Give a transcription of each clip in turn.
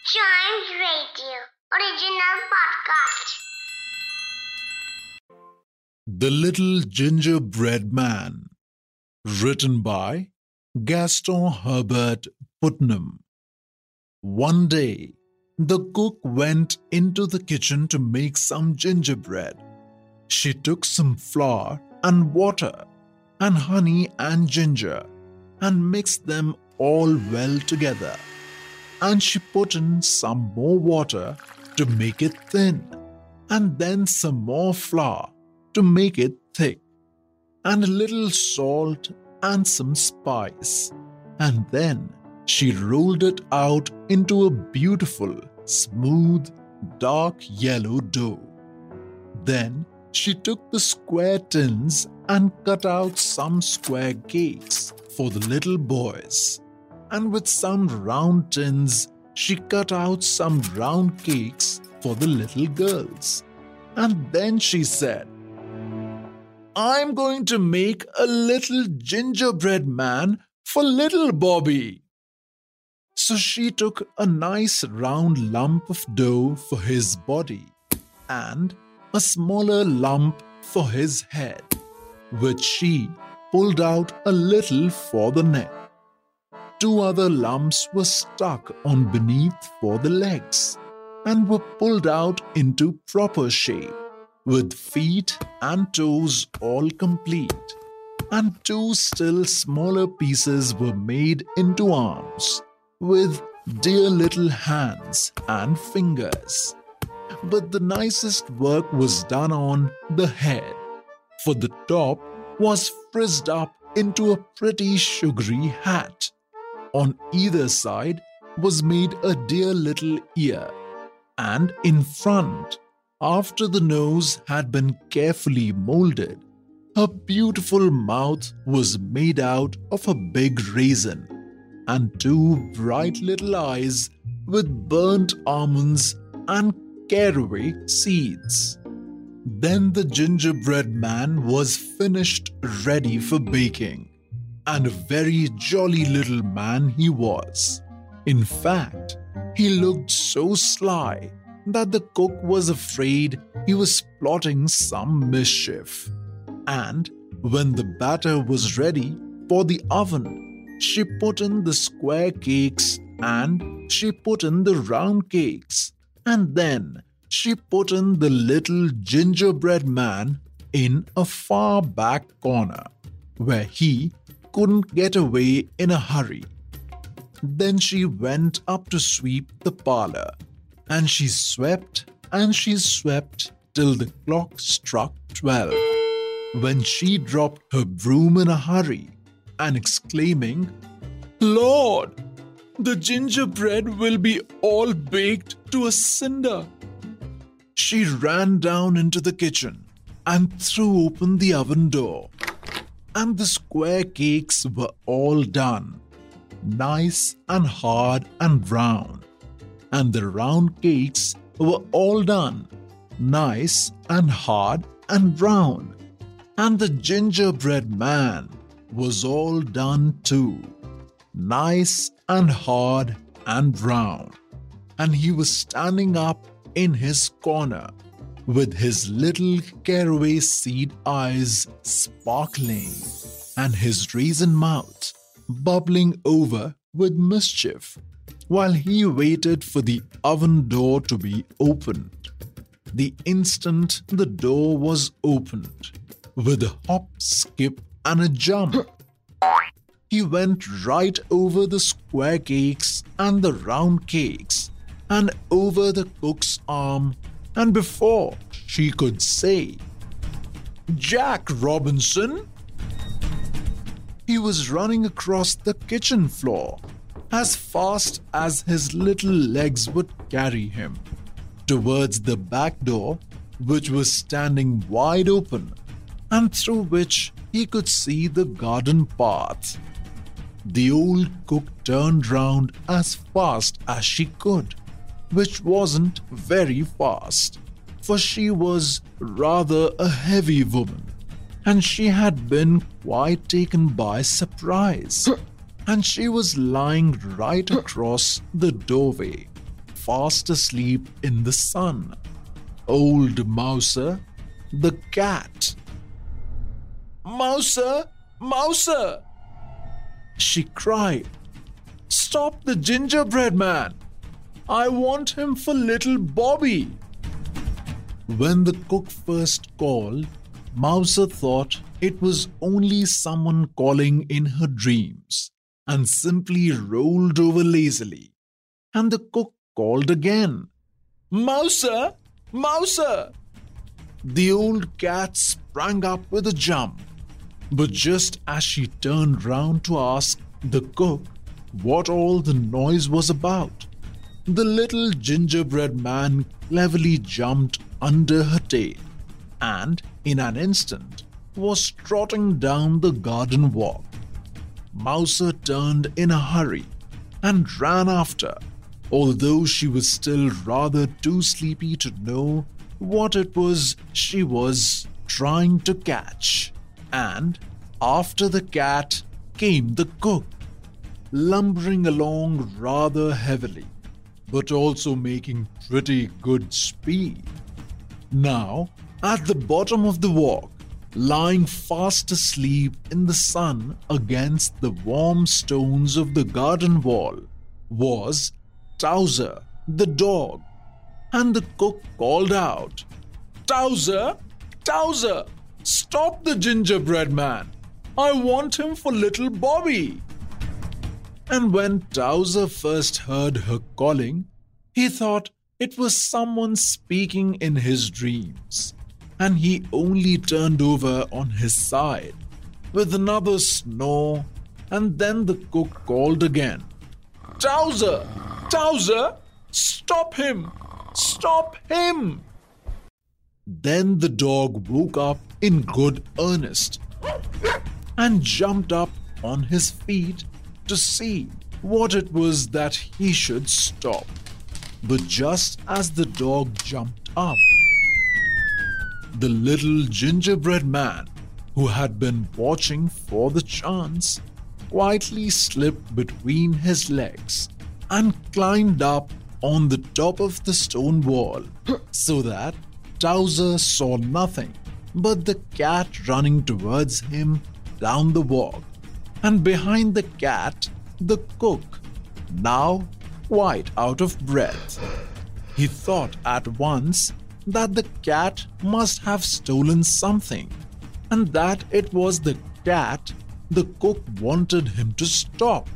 Giant Radio original podcast. The Little Gingerbread Man, written by Gaston Herbert Putnam. One day, the cook went into the kitchen to make some gingerbread. She took some flour and water and honey and ginger and mixed them all well together. And she put in some more water to make it thin, and then some more flour to make it thick, and a little salt and some spice. And then she rolled it out into a beautiful, smooth, dark yellow dough. Then she took the square tins and cut out some square cakes for the little boys. And with some round tins, she cut out some round cakes for the little girls. And then she said, "I'm going to make a little gingerbread man for little Bobby." So she took a nice round lump of dough for his body and a smaller lump for his head, which she pulled out a little for the neck. Two other lumps were stuck on beneath for the legs and were pulled out into proper shape, with feet and toes all complete, and two still smaller pieces were made into arms, with dear little hands and fingers. But the nicest work was done on the head, for the top was frizzed up into a pretty sugary hat. On either side was made a dear little ear, and in front, after the nose had been carefully molded, her beautiful mouth was made out of a big raisin, and two bright little eyes with burnt almonds and caraway seeds. Then the gingerbread man was finished, ready for baking. And a very jolly little man he was. In fact, he looked so sly that the cook was afraid he was plotting some mischief. And when the batter was ready for the oven, she put in the square cakes and she put in the round cakes, and then she put in the little gingerbread man in a far back corner where he couldn't get away in a hurry. Then she went up to sweep the parlor, and she swept till the clock struck 12, when she dropped her broom in a hurry and exclaiming, "Lord, the gingerbread will be all baked to a cinder." She ran down into the kitchen and threw open the oven door. And the square cakes were all done, nice and hard and brown. And the round cakes were all done, nice and hard and brown. And the gingerbread man was all done too, nice and hard and brown. And he was standing up in his corner, with his little caraway seed eyes sparkling and his raisin mouth bubbling over with mischief, while he waited for the oven door to be opened. The instant the door was opened, with a hop, skip, and a jump, he went right over the square cakes and the round cakes and over the cook's arm. And before she could say, "Jack Robinson," he was running across the kitchen floor as fast as his little legs would carry him, towards the back door, which was standing wide open, and through which he could see the garden path. The old cook turned round as fast as she could, which wasn't very fast, for she was rather a heavy woman, and she had been quite taken by surprise, and she was lying right across the doorway, fast asleep in the sun. Old Mouser, the cat. "Mouser, Mouser!" she cried. "Stop the gingerbread man! I want him for little Bobby." When the cook first called, Mouser thought it was only someone calling in her dreams and simply rolled over lazily. And the cook called again, "Mouser, Mouser!" The old cat sprang up with a jump, but just as she turned round to ask the cook what all the noise was about, the little gingerbread man cleverly jumped under her tail and, in an instant, was trotting down the garden walk. Mouser turned in a hurry and ran after, although she was still rather too sleepy to know what it was she was trying to catch. And after the cat came the cook, lumbering along rather heavily, but also making pretty good speed. Now, at the bottom of the walk, lying fast asleep in the sun against the warm stones of the garden wall, was Towser, the dog. And the cook called out, "Towser, Towser, stop the gingerbread man! I want him for little Bobby." And when Towser first heard her calling, he thought it was someone speaking in his dreams, and he only turned over on his side with another snore, and then the cook called again, "Towser, Towser, stop him! Stop him!" Then the dog woke up in good earnest and jumped up on his feet to see what it was that he should stop. But just as the dog jumped up, the little gingerbread man, who had been watching for the chance, quietly slipped between his legs and climbed up on the top of the stone wall, so that Towser saw nothing but the cat running towards him down the walk, and behind the cat, the cook, now quite out of breath. He thought at once that the cat must have stolen something, and that it was the cat the cook wanted him to stop.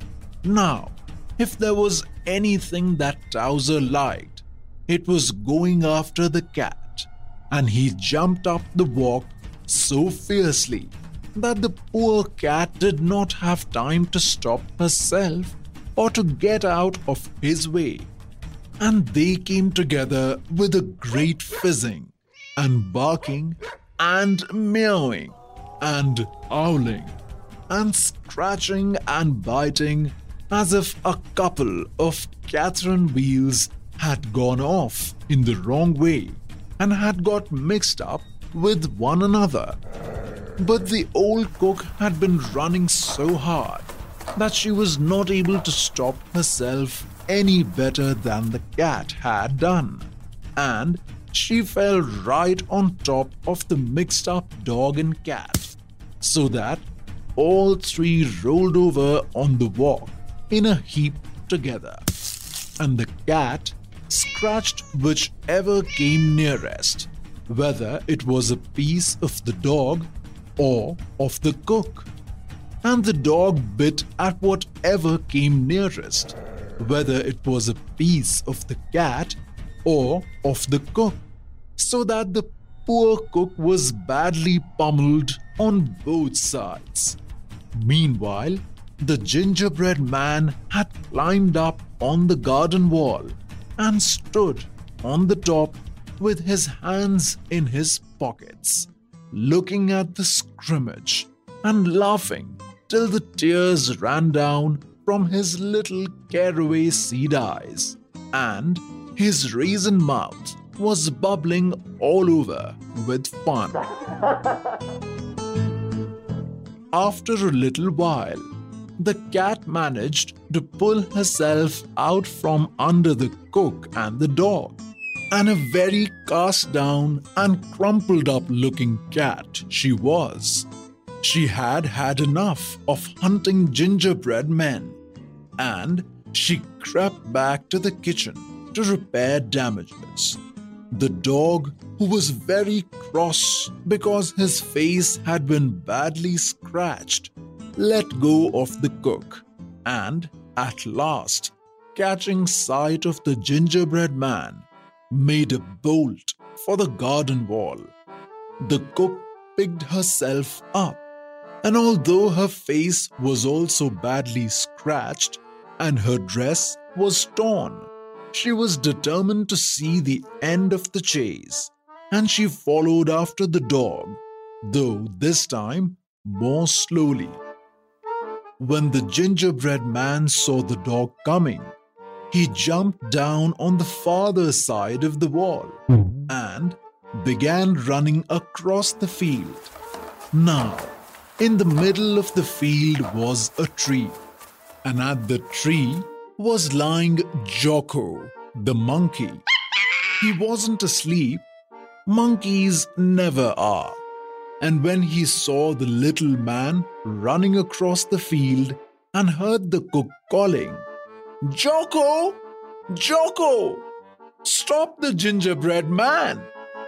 Now, if there was anything that Towser liked, it was going after the cat, and he jumped up the walk so fiercely that the poor cat did not have time to stop herself or to get out of his way. And they came together with a great fizzing and barking and meowing and howling and scratching and biting as if a couple of Catherine wheels had gone off in the wrong way and had got mixed up with one another. But the old cook had been running so hard that she was not able to stop herself any better than the cat had done, and she fell right on top of the mixed up dog and cat, so that all three rolled over on the walk in a heap together, and the cat scratched whichever came nearest, whether it was a piece of the dog or of the cook, and the dog bit at whatever came nearest, whether it was a piece of the cat or of the cook, so that the poor cook was badly pummeled on both sides. Meanwhile, the gingerbread man had climbed up on the garden wall and stood on the top with his hands in his pockets, looking at the scrimmage and laughing till the tears ran down from his little caraway seed eyes, and his raisin mouth was bubbling all over with fun. After a little while, the cat managed to pull herself out from under the cook and the dog. And a very cast down and crumpled up looking cat she was. She had had enough of hunting gingerbread men, and she crept back to the kitchen to repair damages. The dog, who was very cross because his face had been badly scratched, let go of the cook, and at last, catching sight of the gingerbread man, made a bolt for the garden wall. The cook picked herself up, and although her face was also badly scratched and her dress was torn, she was determined to see the end of the chase, and she followed after the dog, though this time more slowly. When the gingerbread man saw the dog coming, he jumped down on the farther side of the wall and began running across the field. Now, in the middle of the field was a tree, and at the tree was lying Jocko, the monkey. He wasn't asleep. Monkeys never are. And when he saw the little man running across the field and heard the cook calling, "Jocko! Jocko! Stop the gingerbread man!"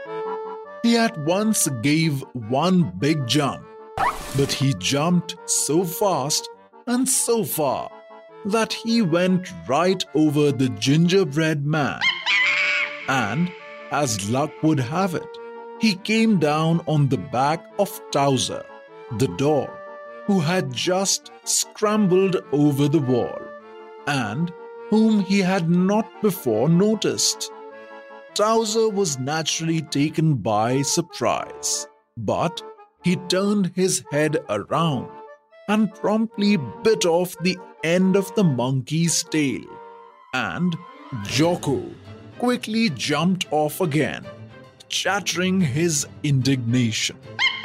He at once gave one big jump, but he jumped so fast and so far that he went right over the gingerbread man. And as luck would have it, he came down on the back of Towser, the dog, who had just scrambled over the wall, and whom he had not before noticed. Towser was naturally taken by surprise, but he turned his head around and promptly bit off the end of the monkey's tail, and Jocko quickly jumped off again, chattering his indignation.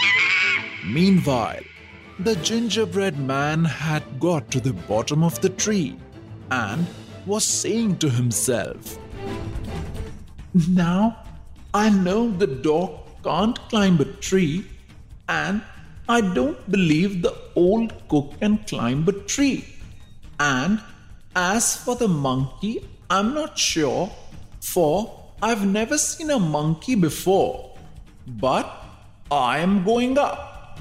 Meanwhile, the gingerbread man had got to the bottom of the tree and was saying to himself, "Now I know the dog can't climb a tree, and I don't believe the old cook can climb a tree. And as for the monkey, I'm not sure, for I've never seen a monkey before. But I am going up."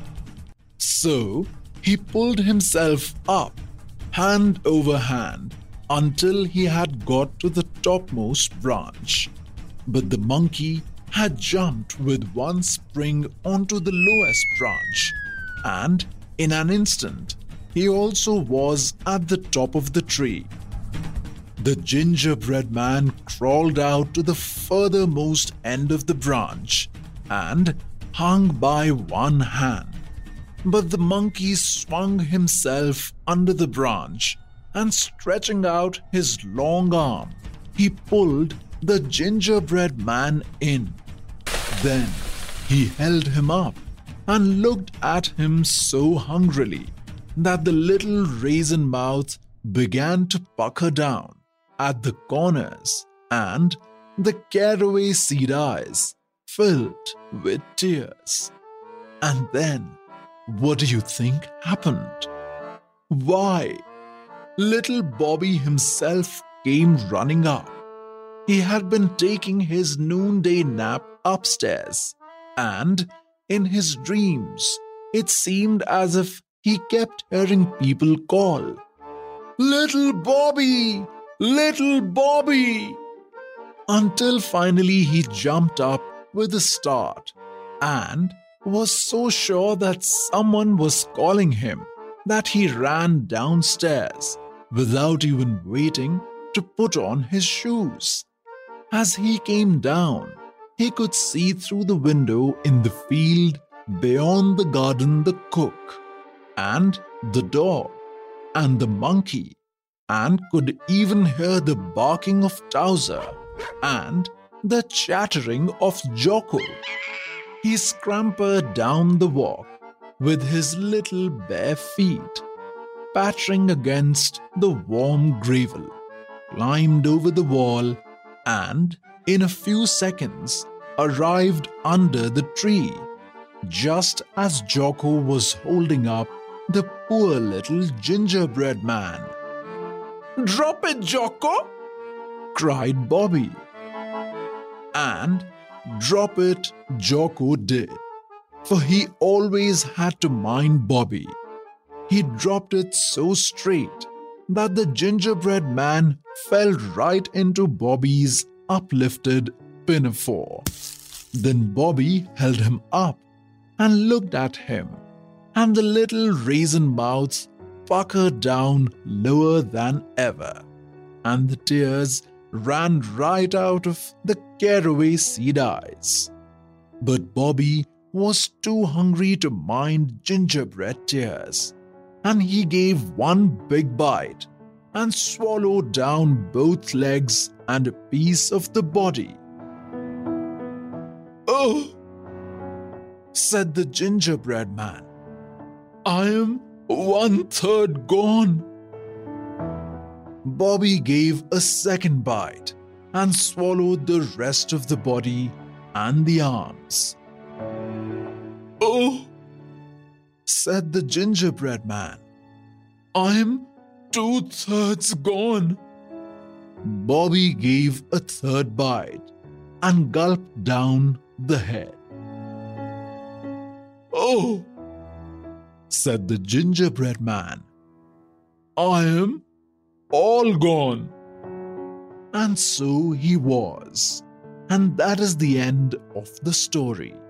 So he pulled himself up, hand over hand, until he had got to the topmost branch. But the monkey had jumped with one spring onto the lowest branch, and in an instant he also was at the top of the tree. The gingerbread man crawled out to the furthermost end of the branch and hung by one hand. But the monkey swung himself under the branch, and stretching out his long arm, he pulled the gingerbread man in. Then he held him up and looked at him so hungrily that the little raisin mouth began to pucker down at the corners, and the caraway seed eyes filled with tears. And then, what do you think happened? Why, little Bobby himself came running up. He had been taking his noonday nap upstairs, and in his dreams, it seemed as if he kept hearing people call, "Little Bobby! Little Bobby!" Until finally he jumped up with a start and was so sure that someone was calling him that he ran downstairs without even waiting to put on his shoes. As he came down, he could see through the window in the field beyond the garden the cook and the dog and the monkey, and could even hear the barking of Towser and the chattering of Jocko. He scampered down the walk with his little bare feet, pattering against the warm gravel, climbed over the wall, and in a few seconds arrived under the tree, just as Jocko was holding up the poor little gingerbread man. "Drop it, Jocko!" cried Bobby. And drop it Jocko did, for he always had to mind Bobby. He dropped it so straight that the gingerbread man fell right into Bobby's uplifted pinafore. Then Bobby held him up and looked at him, and the little raisin mouths puckered down lower than ever, and the tears ran right out of the caraway seed eyes. But Bobby was too hungry to mind gingerbread tears, and he gave one big bite and swallowed down both legs and a piece of the body. "Oh," said the gingerbread man, "I am 1/3 gone." Bobby gave a second bite and swallowed the rest of the body and the arms. "Oh," said the gingerbread man, "I'm 2/3 gone." Bobby gave a third bite and gulped down the head. "Oh," said the gingerbread man, "I am all gone." And so he was. And that is the end of the story.